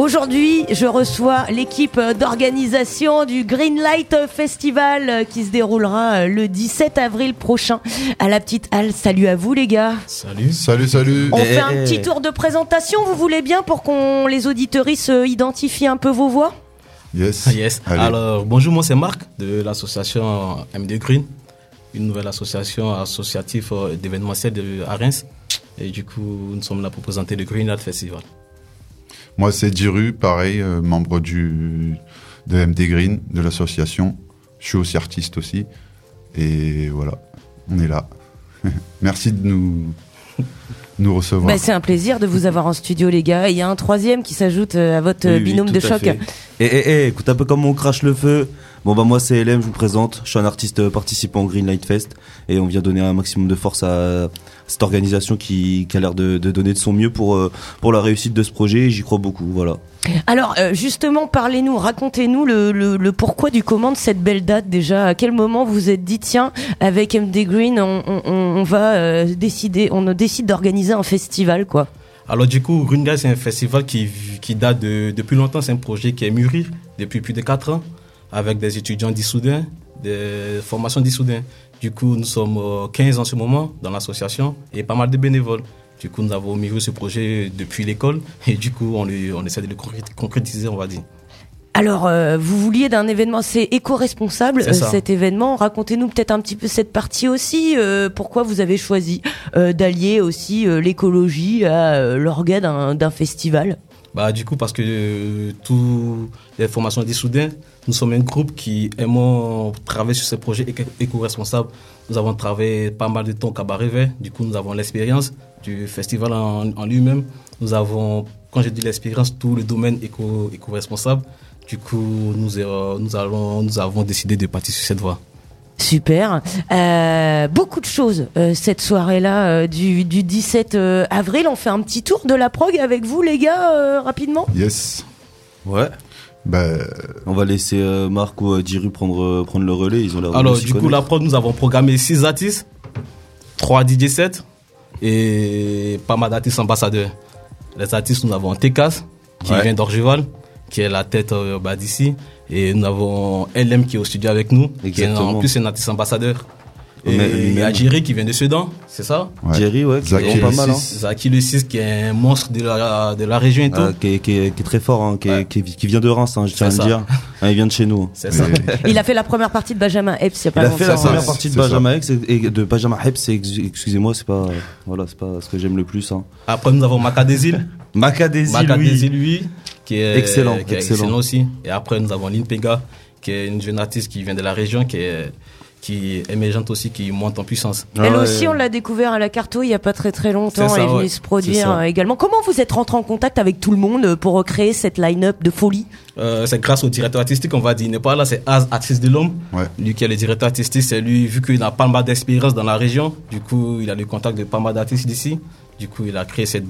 Aujourd'hui, je reçois l'équipe d'organisation du Greenlight Festival qui se déroulera le 17 avril prochain à la Petite Halle. Salut à vous les gars. Salut. On fait un petit tour de présentation, vous voulez bien, pour qu'on les auditeuristes identifient un peu vos voix? Yes. Alors, bonjour, moi c'est Marc de l'association MD Green, une nouvelle association associative d'événementiel à Reims. Et du coup, nous sommes là pour présenter le Greenlight Festival. Moi c'est Jiru, pareil, membre de MD Green, de l'association. Je suis aussi artiste aussi. Et voilà, on est là. Merci de nous recevoir. Bah, c'est un plaisir de vous avoir en studio les gars. Il y a un troisième qui s'ajoute à votre binôme de choc. Écoute un peu comme on crache le feu. Bon bah moi c'est LM, je vous présente. Je suis un artiste participant au Greenlight Fest et on vient donner un maximum de force à cette organisation qui a l'air de donner de son mieux pour la réussite de ce projet. Et j'y crois beaucoup, voilà. Alors justement, parlez-nous, racontez-nous le pourquoi du comment de cette belle date déjà. À quel moment vous vous êtes dit tiens, avec MD Green on va décide d'organiser un festival quoi. Alors du coup, Greenlight c'est un festival qui date depuis longtemps. C'est un projet qui est mûri depuis plus de 4 ans avec des étudiants d'Issoudun, des formations d'Issoudun. Du coup, nous sommes 15 en ce moment dans l'association et pas mal de bénévoles. Du coup, nous avons mûri ce projet depuis l'école et du coup, on essaie de le concrétiser, on va dire. Alors, vous vouliez d'un événement, c'est éco-responsable cet événement. Racontez-nous peut-être un petit peu cette partie aussi. Pourquoi vous avez choisi d'allier aussi l'écologie à l'organe d'un festival? Bah, du coup, parce que tous les formations d'Issoudun, nous sommes un groupe qui aimons travailler sur ces projets éco-responsables. Nous avons travaillé pas mal de temps au Cabaret Vert. Du coup, nous avons l'expérience du festival en lui-même. Nous avons, quand j'ai dit l'expérience, tout le domaine éco-responsable. Du coup, nous avons décidé de partir sur cette voie. Super. Beaucoup de choses cette soirée-là du 17 avril. On fait un petit tour de la prog avec vous les gars rapidement. Yes. Ouais. On va laisser Marc ou Jiru prendre le relais. Ils ont l'air. Alors du coup la prog, nous avons programmé 6 artistes, 3 DJ sets et pas mal d'artistes ambassadeurs. Les artistes, nous avons Tekas qui vient d'Orgeval, qui est la tête d'ici. Et nous avons LM qui est au studio avec nous. Exactement. Qui est en plus un artiste ambassadeur. Et il y a Jerry qui vient de Sedan, c'est ça? Ouais. Jerry, ouais, qui est pas mal. Zaki le 6 qui est un monstre de la région et tout. Qui est très fort, hein, qui vient de Reims, je tiens à le dire. Il vient de chez nous. C'est ça. Il a fait la première partie de Benjamin Epps il y a pas longtemps. Il a fait la première partie de Benjamin Epps et de Benjamin Epps, excusez-moi, c'est pas ce que j'aime le plus. Hein. Après, nous avons Macadésil. Macadésil, lui, qui est excellent aussi. Et après, nous avons Lynn Pega, qui est une jeune artiste qui vient de la région, qui est émergente aussi, qui monte en puissance. Elle aussi, on l'a découvert à la Carto il y a pas très longtemps. Elle est venue se produire également. Comment vous êtes rentré en contact avec tout le monde pour recréer cette line-up de folie? C'est grâce au directeur artistique, on va dire. Il n'est pas là, c'est Az, artiste de l'homme. Ouais. Lui qui est le directeur artistique, c'est lui, vu qu'il a pas mal d'expérience dans la région, du coup, il a le contact de pas mal d'artistes d'ici. Du coup, il a créé cette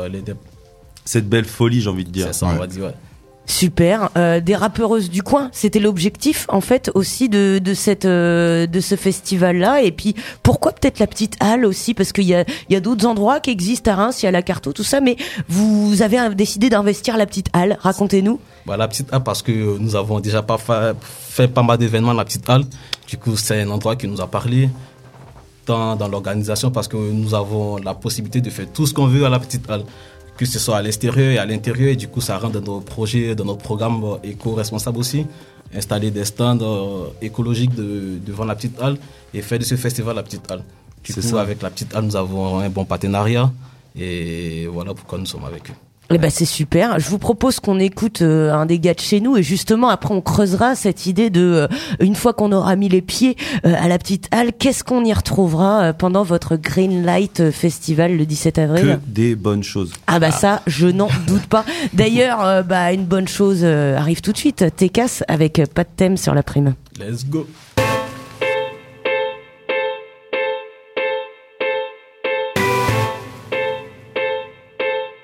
belle folie, j'ai envie de dire. C'est ça, on va dire, ouais. Super, des rappeuses du coin, c'était l'objectif en fait aussi de ce festival-là. Et puis pourquoi peut-être la Petite Halle aussi, parce qu'il y a d'autres endroits qui existent à Reims, il y a la Carto, tout ça, mais vous avez décidé d'investir la Petite Halle. Racontez-nous. La Petite Halle, parce que nous avons déjà fait pas mal d'événements à la Petite Halle. Du coup, c'est un endroit qui nous a parlé tant dans l'organisation, parce que nous avons la possibilité de faire tout ce qu'on veut à la Petite Halle, que ce soit à l'extérieur et à l'intérieur, et du coup ça rentre dans nos projets, dans notre programme éco-responsable aussi, installer des stands écologiques devant la Petite Halle et faire de ce festival la Petite Halle. Du coup, avec la Petite Halle, nous avons un bon partenariat et voilà pourquoi nous sommes avec eux. Eh ben c'est super. Je vous propose qu'on écoute un des gars de chez nous et justement après on creusera cette idée de une fois qu'on aura mis les pieds à la Petite Halle, qu'est-ce qu'on y retrouvera pendant votre Greenlight Festival le 17 avril? Que des bonnes choses. Ça, je n'en doute pas. D'ailleurs, une bonne chose arrive tout de suite. Tekas avec Pas de thème sur la prime. Let's go.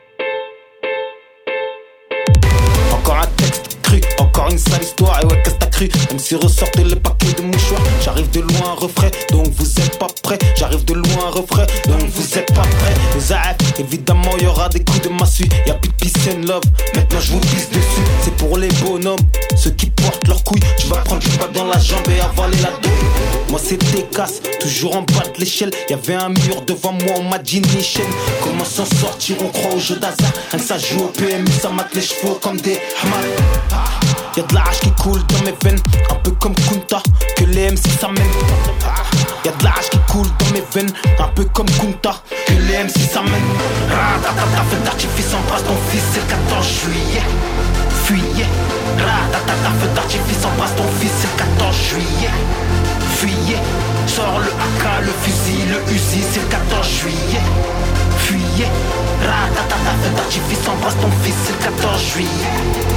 Encore un texte cru, encore une sale histoire. Et ouais, qu'est-ce que t'as cru. MC ressortez le paquet de mouchoirs. J'arrive de loin, refrais, donc vous êtes pas prêts. J'arrive de loin, refrais, donc vous êtes pas prêts. Les AF, évidemment y'aura des coups de massue. Y'a plus de peace and love, maintenant je vous pisse dessus. C'est pour les bonhommes, ceux qui portent leurs couilles. Tu vas prendre du bac dans la jambe et avaler la douille. Moi c'était casse, toujours en bas de l'échelle. Y'avait un mur devant moi, on m'a dit une chaîne. Comment s'en sortir, on croit au jeu d'hasard. Rien que ça joue au PMU, ça mate les chevaux comme des hamas. Y'a de la hache qui coule dans mes veines, un peu comme Kunta, que les MC s'amènent. Y'a de la hache qui coule dans mes veines, un peu comme Kunta, que les MC s'amènent. Ratatata, feu d'artifice, embrasse ton fils, c'est le 14 juillet. Fuyez. Ratatata, feu d'artifice, embrasse ton fils, c'est le 14 juillet. Fuyez. Sors le AK, le fusil, le Uzi, c'est le 14 juillet. Fuyez. Ratatata, feu d'artifice, embrasse ton fils, c'est le 14 juillet.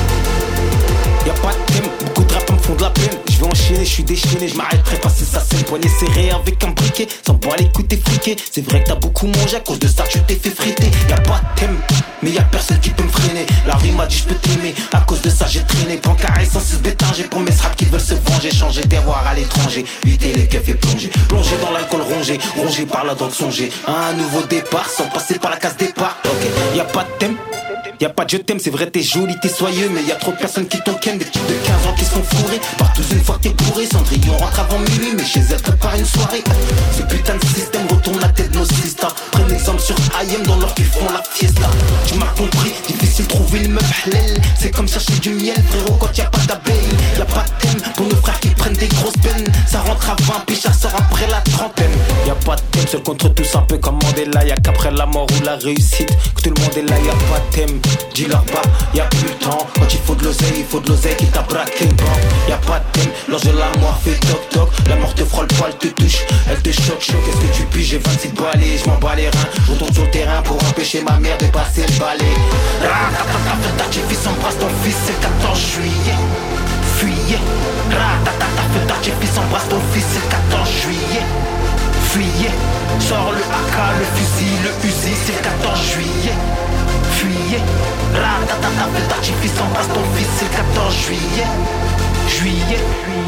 Y'a pas de thème, beaucoup de rap me font de la peine. Je vais enchaîner, je suis déchaîné, je m'arrêterai pas si ça scène. Poignet serré avec un briquet, sans boire les coups t'es friqué. C'est vrai que t'as beaucoup mangé, à cause de ça tu t'es fait friter. Y'a pas de thème, mais y'a personne qui peut me freiner. La rue m'a dit je peux t'aimer, à cause de ça j'ai traîné. Prends carré sans se bétanger pour mes straps qui veulent se venger. Changer terroir à l'étranger, lutter les keufs et plonger. Plonger dans l'alcool rongé, rongé par la drogue songée. Un nouveau départ, sans passer par la case départ. Ok, y'a pas de thème. Y'a pas de je t'aime, c'est vrai t'es joli, t'es soyeux. Mais y'a trop de personnes qui t'en ken. Des types de 15 ans qui sont fourrés partout une fois que t'es bourré. Cendrillon rentre avant minuit, mais chez elle prépare une soirée. Ce putain de système retourne la tête de nos sisters. Prennent exemple sur IM dans leur qui font la fiesta. Tu m'as compris, difficile de trouver une meuf halal. C'est comme chercher du miel frérot quand y'a pas d'abeille. Y'a pas de thème pour nos frères qui prennent des grosses peines. Ça rentre à 20 puis ça sort après la trentaine. Y'a pas de thème, seul contre tous un peu comme Mandela. Y'a qu'après la mort ou la réussite que tout le monde est là. Y'a pas de thème. Dis-leur pas, y'a plus le temps. Quand il faut de l'oseille qui t'a braqué le banc. Y'a pas de thème, l'ange de la mort fait toc toc. La mort te frôle pas, elle te touche, elle te choque. Qu'est-ce que tu piges, j'ai 26 balais, je m'en bats les reins. Je retourne sur le terrain pour empêcher ma mère de passer le balai. Ratatata, feu d'artifice, embrasse ton fils, c'est le 14 juillet. Fuyez. Ratatata, feu d'artifice, embrasse ton fils, c'est le 14 juillet. Fuyez. Sors le AK, le fusil, le Uzi, c'est le 14 juillet. Fuyez. Ratatata, feu d'artifice, embrasse ton fils, c'est le 14 juillet. Juillet.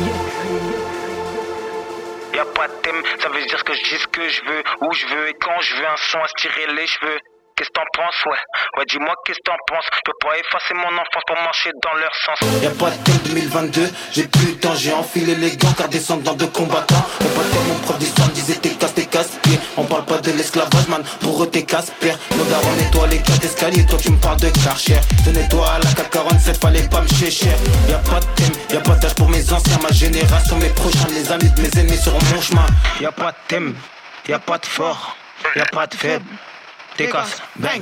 Y'a pas de thème, ça veut dire que je dis ce que je veux, où je veux et quand je veux. Un son à se tirer les cheveux. Qu'est-ce que t'en penses, ouais, dis-moi qu'est-ce que t'en penses. Je peux pas effacer mon enfance pour marcher dans leur sens. Y'a pas de thème 2022, j'ai plus le temps, j'ai enfilé les gants car descendant de combattants. Y'a pas de thème, mon prof d'histoire me disait t'es casse-pieds. On parle pas de l'esclavage, man, pour eux t'es casse-père. Nos darons nettoient les 4 escaliers, toi tu me parles de Karcher. Tenez-toi à la K47, fallait pas me chier cher. Y'a pas de thème, y'a pas d'âge pour mes anciens, ma génération, mes prochains, les amis de mes ennemis seront mon chemin. Y'a pas de thème, y'a pas de fort, y'a pas de faible. Décasse, bang,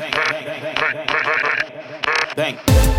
bang.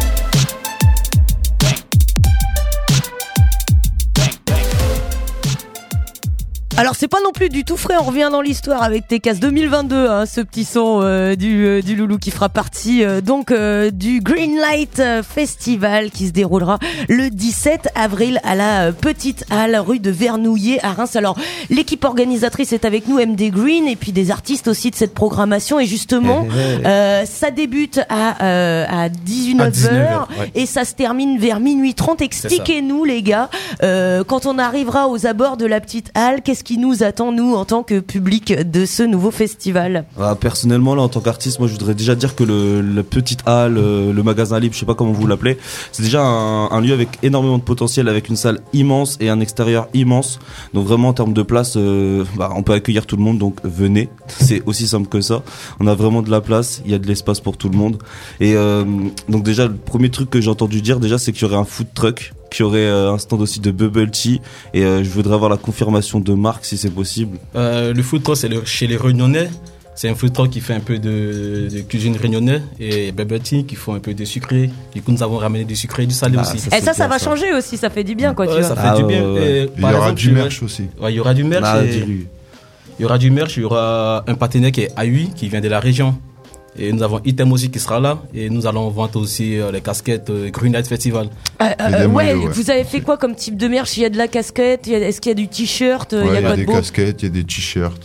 Alors c'est pas non plus du tout frais, on revient dans l'histoire avec TKS 2022, hein, ce petit son du loulou qui fera partie du Greenlight Festival qui se déroulera le 17 avril à la Petite Halle, rue de Vernouillet à Reims. Alors l'équipe organisatrice est avec nous, MD Green, et puis des artistes aussi de cette programmation, et justement ça débute à 19h ouais. Et ça se termine vers minuit 30. Expliquez-nous les gars, quand on arrivera aux abords de la Petite Halle, qu'est-ce qui nous attend, nous, en tant que public de ce nouveau festival? Personnellement, là, en tant qu'artiste, moi, je voudrais déjà dire que la Petite Halle, le magasin libre, je sais pas comment vous l'appelez, c'est déjà un lieu avec énormément de potentiel, avec une salle immense et un extérieur immense. Donc vraiment, en termes de place, on peut accueillir tout le monde, donc venez. C'est aussi simple que ça. On a vraiment de la place, il y a de l'espace pour tout le monde. Et donc déjà, le premier truc que j'ai entendu dire, déjà, c'est qu'il y aurait un food truck, qu'il y aurait un stand aussi de bubble tea, et je voudrais avoir la confirmation de Marc si c'est possible. Le food truck, c'est chez les Réunionnais. C'est un food truck qui fait un peu de cuisine réunionnaise, et bubble tea qui font un peu de sucré. Du coup, nous avons ramené du sucré et du salé aussi. Et ça va changer aussi, ça fait du bien, quoi. Ouais, ça fait du bien. Ouais. Il y aura du merch aussi. Ouais, il y aura du merch. Il y aura du merch, il y aura un partenaire qui est AUI, qui vient de la région. Et nous avons Item aussi qui sera là, et nous allons vendre aussi les casquettes Greenlight Festival. Vous avez fait quoi comme type de merch? Il y a de la casquette, est-ce qu'il y a du t-shirt? Il y a des casquettes, il y a des t-shirts.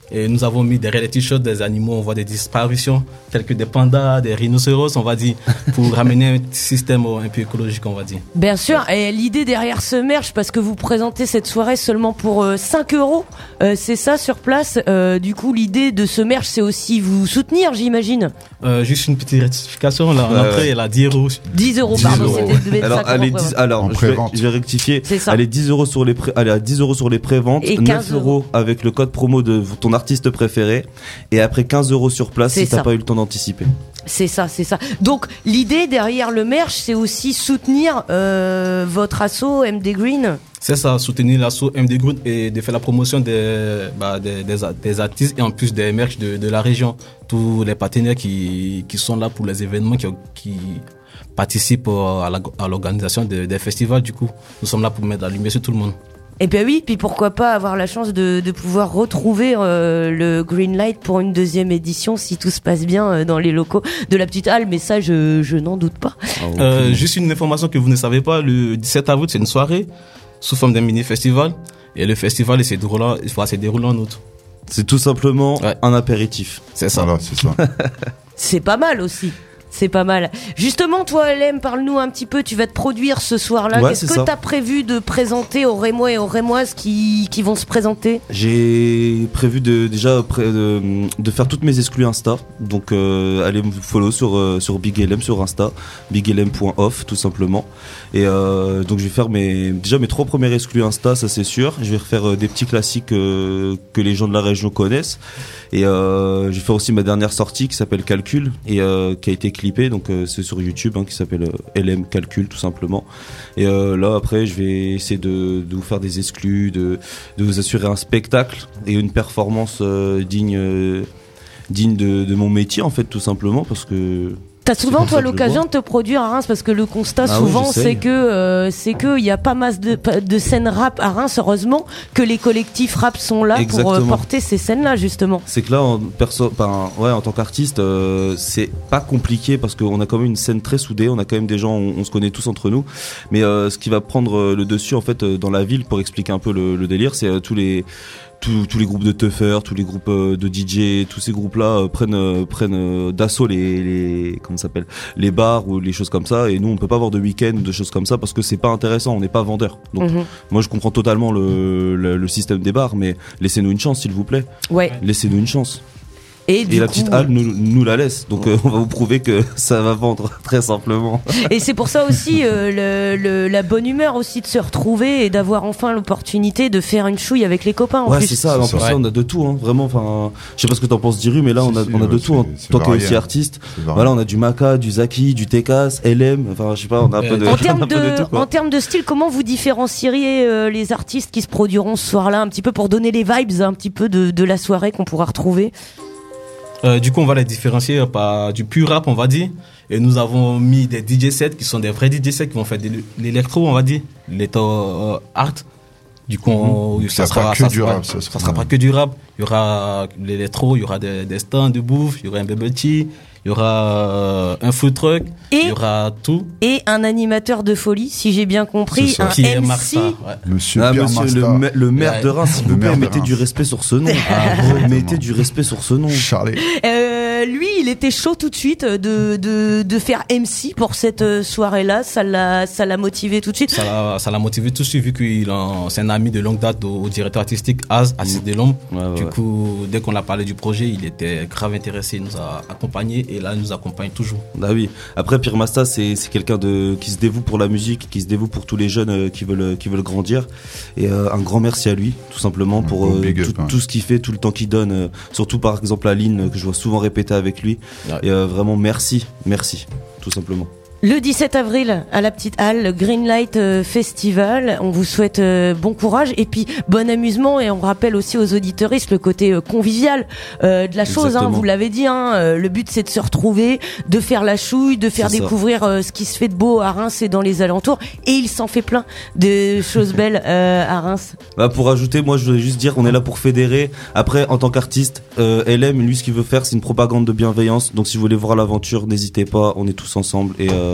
Et nous avons mis derrière les t-shirts des animaux, on voit des disparitions, tels que des pandas, des rhinocéros, on va dire, pour ramener un système un peu écologique, on va dire. Bien sûr, et l'idée derrière ce merch, parce que vous présentez cette soirée seulement pour 5 €, c'est ça sur place. Du coup, l'idée de ce merch, c'est aussi vous soutenir, j'imagine. Juste une petite rectification, là, en entrée, elle a 10 €. 10 €, pardon, 10 €. c'était devait être Alors, 5 elle est €. 10, alors En pré-vente. je vais rectifier. C'est ça. Elle est 10 € sur les elle est à 10 € sur les préventes, Et 9 15 € avec le code promo de ton artiste préféré, et après 15 € sur place C'est si t'as ça. pas eu le temps d'anticiper. C'est ça, c'est ça. Donc, l'idée derrière le merch, c'est aussi soutenir votre asso MD Green. C'est ça, soutenir l'assaut MD Green et de faire la promotion des artistes et en plus des merch de la région. Tous les partenaires qui sont là pour les événements, qui participent à l'organisation des festivals, du coup. Nous sommes là pour mettre la lumière sur tout le monde. Et puis oui, puis pourquoi pas avoir la chance de pouvoir retrouver le Greenlight pour une deuxième édition si tout se passe bien dans les locaux de la petite halle, mais ça je n'en doute pas. Juste une information que vous ne savez pas, le 17 avril c'est une soirée sous forme d'un mini-festival et le festival il se déroule en août. C'est tout simplement Ouais. un apéritif. C'est ça. Voilà, c'est ça. C'est pas mal aussi. C'est pas mal. Justement, toi, LM, parle-nous un petit peu. Tu vas te produire ce soir-là. Ouais, Qu'est-ce c'est que ça. t'as prévu de présenter aux Rémois et aux Rémoises qui vont se présenter? J'ai prévu de faire toutes mes exclus Insta. Donc allez me follow sur Big LM sur Insta, biglm.off tout simplement. Et donc je vais faire mes 3 premiers exclus Insta, ça c'est sûr. Je vais refaire des petits classiques que les gens de la région connaissent. Et je vais faire aussi ma dernière sortie qui s'appelle Calcul et qui a été clippée, donc c'est sur YouTube, qui s'appelle LM Calcul tout simplement. Et là après je vais essayer de vous faire des exclus, de vous assurer un spectacle et une performance digne de mon métier en fait tout simplement, parce que T'as souvent, comme toi, ça que je le l'occasion vois. de te produire à Reims, parce que le constat, Ah oui, souvent, j'essaye. c'est que il y a pas mal de scènes rap à Reims. Heureusement que les collectifs rap sont là pour Exactement. porter ces scènes-là, justement. c'est que là en tant qu'artiste c'est pas compliqué parce qu'on a quand même une scène très soudée, on a quand même des gens, on se connaît tous entre nous, mais ce qui va prendre le dessus en fait dans la ville, pour expliquer un peu le délire, c'est tous les groupes de teufeurs, tous les groupes de DJ, tous ces groupes-là prennent d'assaut les comment ça s'appelle, les bars ou les choses comme ça, et nous on peut pas avoir de week-end ou de choses comme ça parce que c'est pas intéressant, on n'est pas vendeur. Donc Mhm. moi je comprends totalement le système des bars, mais laissez-nous une chance s'il vous plaît, Ouais. laissez-nous une chance. Et, Et du la coup, petite halle nous la laisse, donc on va vous prouver que ça va vendre très simplement. et c'est pour ça aussi la bonne humeur aussi de se retrouver et d'avoir enfin l'opportunité de faire une chouille avec les copains. En Ouais, plus. c'est ça. En C'est plus, ça. on a de tout, vraiment. Enfin, je sais pas ce que t'en penses, Diru, mais là, Si, on a si, de ouais, tout. Hein. c'est Toi qui es varié, aussi hein. artiste, C'est varié. voilà, on a du Maka, du Zaki, du Tekas, LM. Enfin, je sais pas, on a un peu de. En on a termes un peu de tout, quoi. en termes de style, comment vous différencieriez les artistes qui se produiront ce soir-là, un petit peu pour donner les vibes un petit peu de la soirée qu'on pourra retrouver? Du coup, on va les différencier par du pur rap, on va dire. Et nous avons mis des DJ sets qui sont des vrais DJ sets qui vont faire de l'électro, on va dire, l'électro art. Du coup, Ça sera que du rap, ça sera- sera pas que du rap. Il y aura l'électro, il y aura des stands de bouffe, il y aura un bubble tea, il y aura un food truck, Et- il y aura tout. Et un animateur de folie, si j'ai bien compris, C'est ça. un Qui est MC. Martha, ouais. Monsieur Ah, Pierre monsieur Masta, le maire Ouais. de Reims, s'il Le vous plaît, maire de mettez Reims. du respect sur ce nom. Mettez du respect sur ce nom. Charlie. Lui, il était chaud tout de suite de faire MC pour cette soirée-là. Ça l'a motivé tout de suite. Ça l'a motivé tout de suite vu que c'est un ami de longue date au directeur artistique Aziz Delhomme. Ouais, Du ouais. coup, dès qu'on a parlé du projet, il était grave intéressé, il nous a accompagnés et là, il nous accompagne toujours. Ah oui. Après, Pierre Masta, c'est quelqu'un qui se dévoue pour la musique, qui se dévoue pour tous les jeunes qui veulent grandir. Et un grand merci à lui, tout simplement, pour gros big up, hein. tout ce qu'il fait, tout le temps qu'il donne. Surtout par exemple à Lynn, que je vois souvent répéter avec lui. Ouais. Et vraiment merci, tout simplement. Le 17 avril, à la petite halle, le Greenlight Festival. On vous souhaite bon courage et puis bon amusement. Et on rappelle aussi aux auditeuristes le côté convivial de la chose. Hein, Exactement. vous l'avez dit, le but c'est de se retrouver, de faire la chouille, de faire C'est ça. découvrir ce qui se fait de beau à Reims et dans les alentours. Et il s'en fait plein de choses belles à Reims. Bah, pour ajouter, moi je voulais juste dire qu'on est là pour fédérer. Après, en tant qu'artiste, LM, lui ce qu'il veut faire, c'est une propagande de bienveillance. Donc si vous voulez voir l'aventure, n'hésitez pas, on est tous ensemble et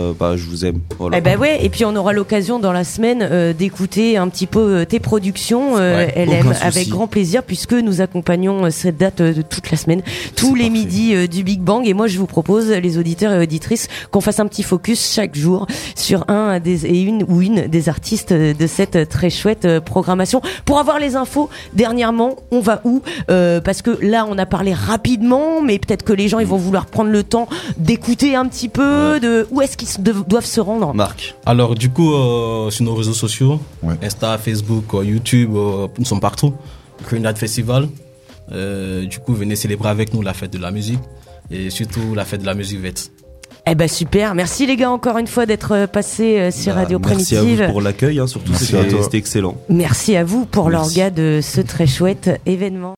je vous aime. Voilà. Eh ben ouais, et puis on aura l'occasion dans la semaine d'écouter un petit peu tes productions, LM, avec grand plaisir, puisque nous accompagnons cette date de toute la semaine, tous les midis du Big Bang. Et moi, je vous propose, les auditeurs et auditrices, qu'on fasse un petit focus chaque jour sur une des artistes de cette très chouette programmation. Pour avoir les infos, dernièrement, on va où parce que là, on a parlé rapidement, mais peut-être que les gens ils vont vouloir prendre le temps d'écouter un petit peu de où est-ce qu'ils doivent se rendre. Marc. Alors du coup, sur nos réseaux sociaux, Insta, Facebook, YouTube, nous sommes partout. Green Light Festival. Du coup, venez célébrer avec nous la fête de la musique et surtout la fête de la musique verte. Eh ben super, merci les gars encore une fois d'être passés sur Radio Primitive. Merci à vous pour l'accueil, surtout c'était excellent. Merci à vous pour l'orga de ce très chouette événement.